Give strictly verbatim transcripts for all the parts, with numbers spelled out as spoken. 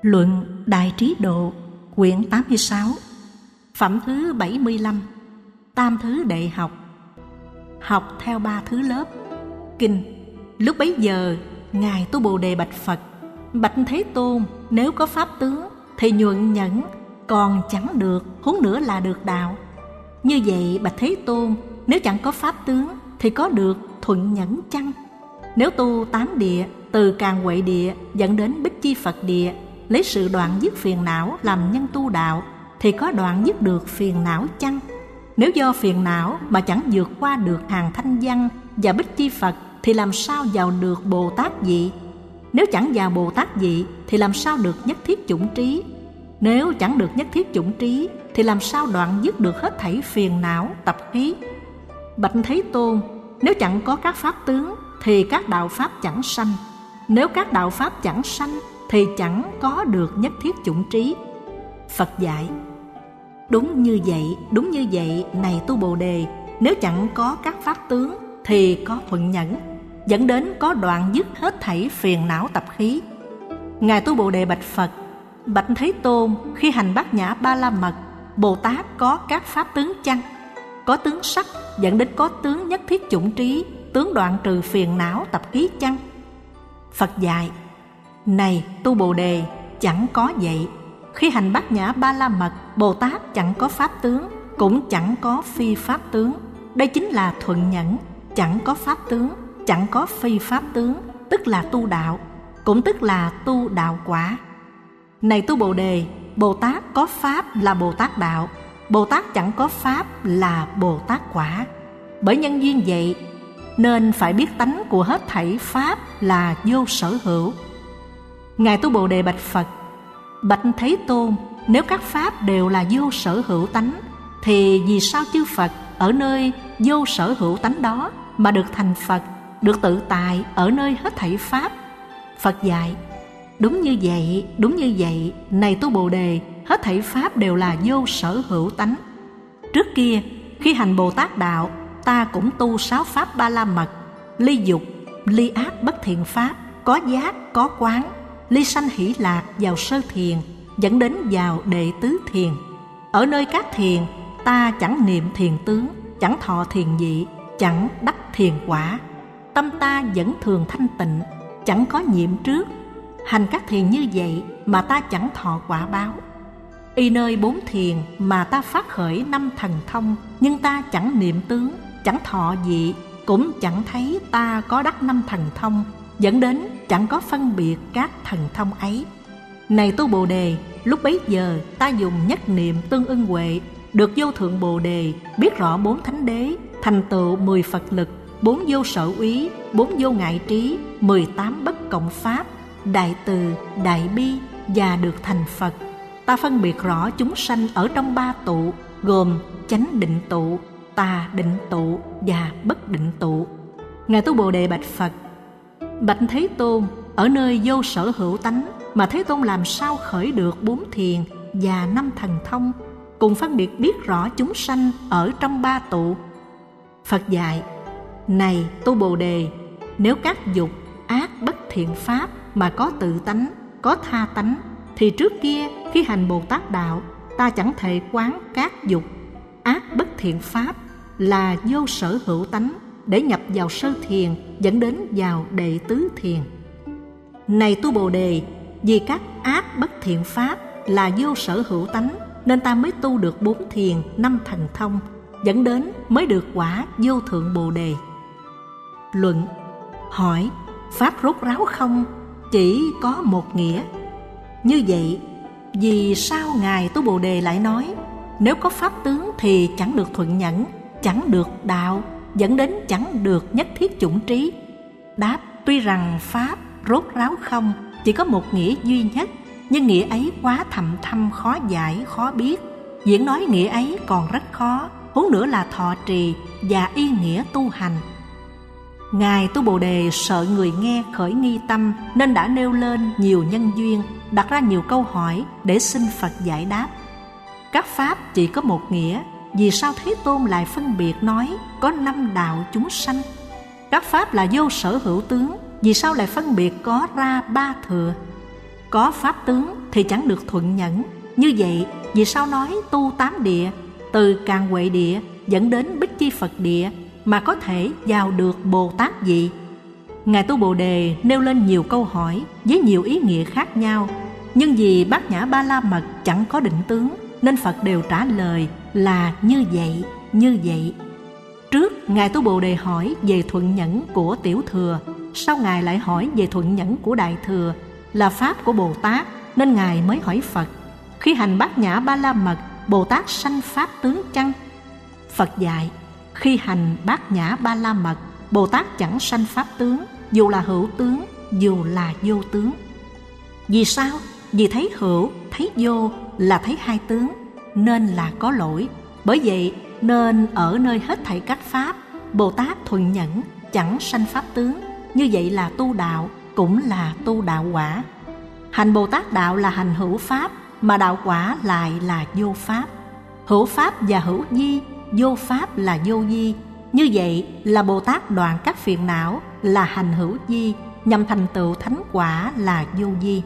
Luận Đại Trí Độ, quyển tám mươi sáu, phẩm thứ bảy mươi lăm. Tam thứ đệ học. Học theo ba thứ lớp. Kinh. Lúc bấy giờ, Ngài Tu Bồ Đề bạch Phật: Bạch Thế Tôn, nếu có pháp tướng thì nhuận nhẫn, còn chẳng được, huống nữa là được đạo. Như vậy bạch Thế Tôn, nếu chẳng có pháp tướng thì có được thuận nhẫn chăng? Nếu tu tám địa, từ Càn Huệ địa dẫn đến Bích Chi Phật địa, lấy sự đoạn dứt phiền não làm nhân tu đạo, thì có đoạn dứt được phiền não chăng? Nếu do phiền não mà chẳng vượt qua được hàng thanh văn và Bích Chi Phật, thì làm sao vào được Bồ Tát vị? Nếu chẳng vào Bồ Tát vị thì làm sao được nhất thiết chủng trí? Nếu chẳng được nhất thiết chủng trí thì làm sao đoạn dứt được hết thảy phiền não tập khí? Bạch Thế Tôn, nếu chẳng có các pháp tướng thì các đạo pháp chẳng sanh. Nếu các đạo pháp chẳng sanh thì chẳng có được nhất thiết chủng trí. Phật dạy: Đúng như vậy, đúng như vậy, này Tu Bồ Đề, nếu chẳng có các pháp tướng thì có thuận nhẫn, dẫn đến có đoạn dứt hết thảy phiền não tập khí. Ngài Tu Bồ Đề bạch Phật: Bạch Thế Tôn, khi hành Bát Nhã Ba La Mật, Bồ Tát có các pháp tướng chăng? Có tướng sắc dẫn đến có tướng nhất thiết chủng trí, tướng đoạn trừ phiền não tập khí chăng? Phật dạy: Này Tu Bồ Đề, chẳng có vậy. Khi hành Bát Nhã Ba La Mật, Bồ Tát chẳng có pháp tướng, cũng chẳng có phi pháp tướng. Đây chính là thuận nhẫn, chẳng có pháp tướng, chẳng có phi pháp tướng, tức là tu đạo, cũng tức là tu đạo quả. Này Tu Bồ Đề, Bồ Tát có pháp là Bồ Tát đạo, Bồ Tát chẳng có pháp là Bồ Tát quả. Bởi nhân duyên vậy nên phải biết tánh của hết thảy pháp là vô sở hữu. Ngài Tu Bồ Đề bạch Phật: Bạch Thế Tôn, nếu các pháp đều là vô sở hữu tánh, thì vì sao chư Phật ở nơi vô sở hữu tánh đó mà được thành Phật, được tự tại ở nơi hết thảy pháp? Phật dạy: Đúng như vậy, đúng như vậy, này Tu Bồ Đề, hết thảy pháp đều là vô sở hữu tánh. Trước kia, khi hành Bồ Tát đạo, ta cũng tu sáu pháp Ba La Mật: ly dục, ly ác bất thiện pháp, có giác, có quán, ly sanh hỷ lạc vào sơ thiền, dẫn đến vào đệ tứ thiền. Ở nơi các thiền, ta chẳng niệm thiền tướng, chẳng thọ thiền vị, chẳng đắc thiền quả. Tâm ta vẫn thường thanh tịnh, chẳng có nhiễm trước. Hành các thiền như vậy mà ta chẳng thọ quả báo. Y nơi bốn thiền mà ta phát khởi năm thần thông, nhưng ta chẳng niệm tướng, chẳng thọ vị, cũng chẳng thấy ta có đắc năm thần thông, dẫn đến chẳng có phân biệt các thần thông ấy. Này Tu Bồ Đề, lúc bấy giờ ta dùng nhất niệm tương ưng huệ, được vô thượng Bồ Đề, biết rõ bốn thánh đế, thành tựu mười Phật lực, bốn vô sở úy, bốn vô ngại trí, mười tám bất cộng pháp, đại từ, đại bi, và được thành Phật. Ta phân biệt rõ chúng sanh ở trong ba tụ, gồm chánh định tụ, tà định tụ và bất định tụ. Ngài Tu Bồ Đề bạch Phật: Bạch Thế Tôn, ở nơi vô sở hữu tánh mà Thế Tôn làm sao khởi được bốn thiền và năm thần thông, cùng phân biệt biết rõ chúng sanh ở trong ba tụ? Phật dạy: Này Tu Bồ Đề, nếu các dục, ác, bất thiện pháp mà có tự tánh, có tha tánh, thì trước kia khi hành Bồ Tát đạo, ta chẳng thể quán các dục, ác, bất thiện pháp là vô sở hữu tánh để nhập vào sơ thiền, dẫn đến vào đệ tứ thiền. Này Tu Bồ Đề, vì các ác bất thiện pháp là vô sở hữu tánh, nên ta mới tu được bốn thiền, năm thần thông, dẫn đến mới được quả vô thượng Bồ Đề. Luận. Hỏi: Pháp rốt ráo không? Chỉ có một nghĩa. Như vậy, vì sao Ngài Tu Bồ Đề lại nói nếu có pháp tướng thì chẳng được thuận nhẫn, chẳng được đạo, dẫn đến chẳng được nhất thiết chủng trí? Đáp: Tuy rằng pháp rốt ráo không chỉ có một nghĩa duy nhất, nhưng nghĩa ấy quá thầm thâm, khó giải, khó biết. Diễn nói nghĩa ấy còn rất khó, huống nữa là thọ trì và y nghĩa tu hành. Ngài Tu Bồ Đề sợ người nghe khởi nghi tâm, nên đã nêu lên nhiều nhân duyên, đặt ra nhiều câu hỏi để xin Phật giải đáp. Các pháp chỉ có một nghĩa, vì sao Thế Tôn lại phân biệt nói có năm đạo chúng sanh? Các pháp là vô sở hữu tướng, vì sao lại phân biệt có ra ba thừa? Có pháp tướng thì chẳng được thuận nhẫn. Như vậy vì sao nói tu tám địa, từ Càn Huệ địa dẫn đến Bích Chi Phật địa mà có thể vào được Bồ Tát vị? Ngài Tu Bồ Đề nêu lên nhiều câu hỏi với nhiều ý nghĩa khác nhau, nhưng vì Bát Nhã Ba La Mật chẳng có định tướng nên Phật đều trả lời là như vậy, như vậy. Trước Ngài Tu Bồ Đề hỏi về thuận nhẫn của Tiểu Thừa, sau Ngài lại hỏi về thuận nhẫn của Đại Thừa, là pháp của Bồ Tát, nên Ngài mới hỏi Phật: khi hành Bát Nhã Ba La Mật, Bồ Tát sanh pháp tướng chăng? Phật dạy: khi hành Bát Nhã Ba La Mật, Bồ Tát chẳng sanh pháp tướng, dù là hữu tướng, dù là vô tướng. Vì sao? Vì thấy hữu, thấy vô là thấy hai tướng, nên là có lỗi. Bởi vậy nên ở nơi hết thảy các pháp, Bồ Tát thuận nhẫn, chẳng sanh pháp tướng. Như vậy là tu đạo, cũng là tu đạo quả. Hành Bồ Tát đạo là hành hữu pháp, mà đạo quả lại là vô pháp. Hữu pháp và hữu vi, vô pháp là vô vi. Như vậy là Bồ Tát đoạn các phiền não là hành hữu vi, nhằm thành tựu thánh quả là vô vi.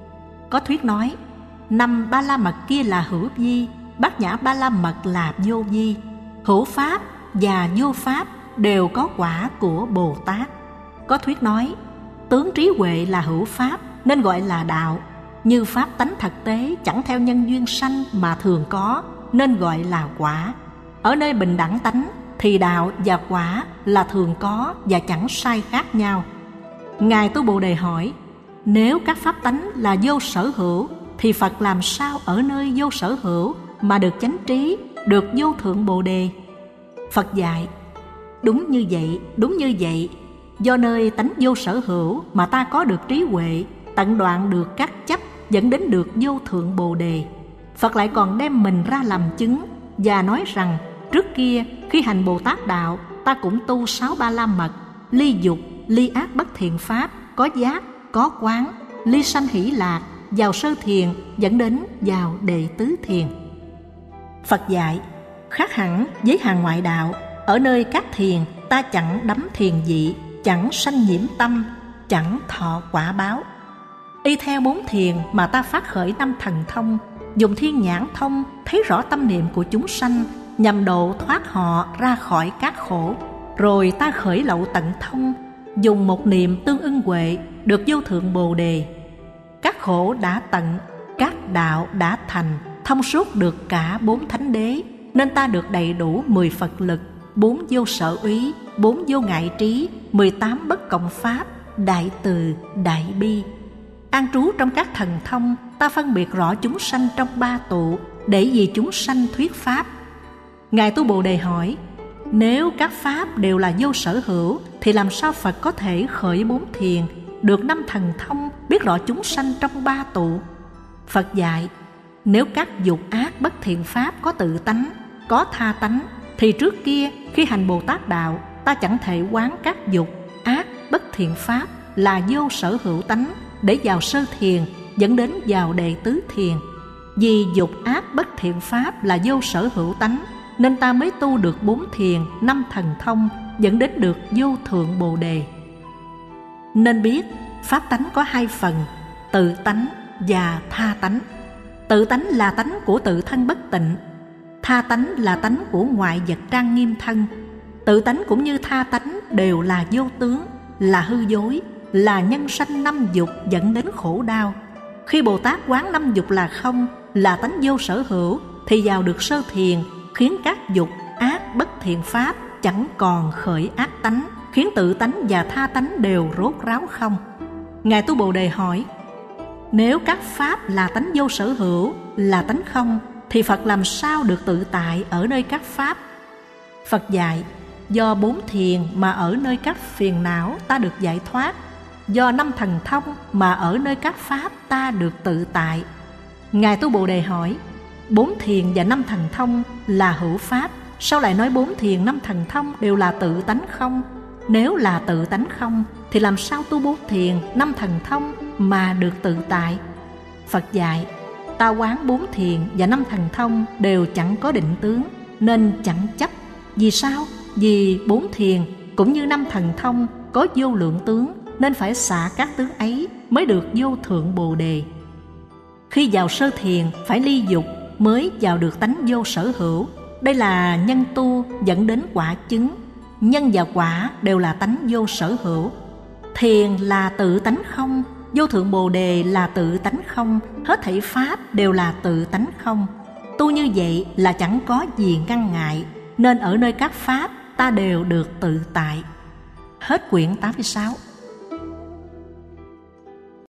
Có thuyết nói, năm Ba La Mật kia là hữu vi, Bát Nhã Ba La Mật là vô vi. Hữu pháp và vô pháp đều có quả của Bồ Tát. Có thuyết nói, tướng trí huệ là hữu pháp nên gọi là đạo, như pháp tánh thực tế chẳng theo nhân duyên sanh mà thường có nên gọi là quả. Ở nơi bình đẳng tánh thì đạo và quả là thường có và chẳng sai khác nhau. Ngài Tu Bồ Đề hỏi, nếu các pháp tánh là vô sở hữu thì Phật làm sao ở nơi vô sở hữu mà được chánh trí, được vô thượng Bồ Đề? Phật dạy, đúng như vậy, đúng như vậy. Do nơi tánh vô sở hữu mà ta có được trí huệ, tận đoạn được các chấp, dẫn đến được vô thượng Bồ Đề. Phật lại còn đem mình ra làm chứng và nói rằng, trước kia khi hành Bồ Tát đạo, ta cũng tu sáu Ba La Mật, ly dục, ly ác bất thiện pháp, có giác, có quán, ly sanh hỷ lạc, vào sơ thiền, dẫn đến vào đệ tứ thiền. Phật dạy, khác hẳn với hàng ngoại đạo, ở nơi các thiền ta chẳng đắm thiền vị, chẳng sanh nhiễm tâm, chẳng thọ quả báo. Y theo bốn thiền mà ta phát khởi năm thần thông, dùng thiên nhãn thông thấy rõ tâm niệm của chúng sanh, nhằm độ thoát họ ra khỏi các khổ. Rồi ta khởi lậu tận thông, dùng một niệm tương ưng huệ, được vô thượng Bồ Đề. Các khổ đã tận, các đạo đã thành, thông suốt được cả bốn thánh đế, nên ta được đầy đủ mười Phật lực, bốn vô sở úy, bốn vô ngại trí, mười tám bất cộng pháp, đại từ, đại bi. An trú trong các thần thông, ta phân biệt rõ chúng sanh trong ba tụ, để vì chúng sanh thuyết pháp. Ngài Tu Bồ Đề hỏi, nếu các pháp đều là vô sở hữu thì làm sao Phật có thể khởi bốn thiền, được năm thần thông, biết rõ chúng sanh trong ba tụ? Phật dạy, nếu các dục ác bất thiện pháp có tự tánh, có tha tánh, thì trước kia khi hành Bồ Tát đạo, ta chẳng thể quán các dục ác bất thiện pháp là vô sở hữu tánh để vào sơ thiền, dẫn đến vào đệ tứ thiền. Vì dục ác bất thiện pháp là vô sở hữu tánh, nên ta mới tu được bốn thiền, năm thần thông, dẫn đến được vô thượng Bồ Đề. Nên biết pháp tánh có hai phần, tự tánh và tha tánh. Tự tánh là tánh của tự thân bất tịnh, tha tánh là tánh của ngoại vật trang nghiêm thân. Tự tánh cũng như tha tánh đều là vô tướng, là hư dối, là nhân sanh năm dục dẫn đến khổ đau. Khi Bồ Tát quán năm dục là không, là tánh vô sở hữu, thì vào được sơ thiền, khiến các dục ác bất thiện pháp chẳng còn khởi ác tánh, khiến tự tánh và tha tánh đều rốt ráo không. Ngài Tu Bồ Đề hỏi, nếu các pháp là tánh vô sở hữu, là tánh không, thì Phật làm sao được tự tại ở nơi các pháp? Phật dạy, do bốn thiền mà ở nơi các phiền não ta được giải thoát, do năm thần thông mà ở nơi các pháp ta được tự tại. Ngài Tu Bồ Đề hỏi, bốn thiền và năm thần thông là hữu pháp, sao lại nói bốn thiền năm thần thông đều là tự tánh không? Nếu là tự tánh không, thì làm sao tu bốn thiền năm thần thông mà được tự tại? Phật dạy, ta quán bốn thiền và năm thần thông đều chẳng có định tướng, nên chẳng chấp. Vì sao? Vì bốn thiền cũng như năm thần thông có vô lượng tướng, nên phải xả các tướng ấy mới được vô thượng Bồ Đề. Khi vào sơ thiền phải ly dục mới vào được tánh vô sở hữu. Đây là nhân tu dẫn đến quả chứng. Nhân và quả đều là tánh vô sở hữu. Thiền là tự tánh không, vô thượng bồ đề là tự tánh không, hết thảy pháp đều là tự tánh không. Tu như vậy là chẳng có gì ngăn ngại, nên ở nơi các pháp ta đều được tự tại. Hết quyển tám mươi sáu.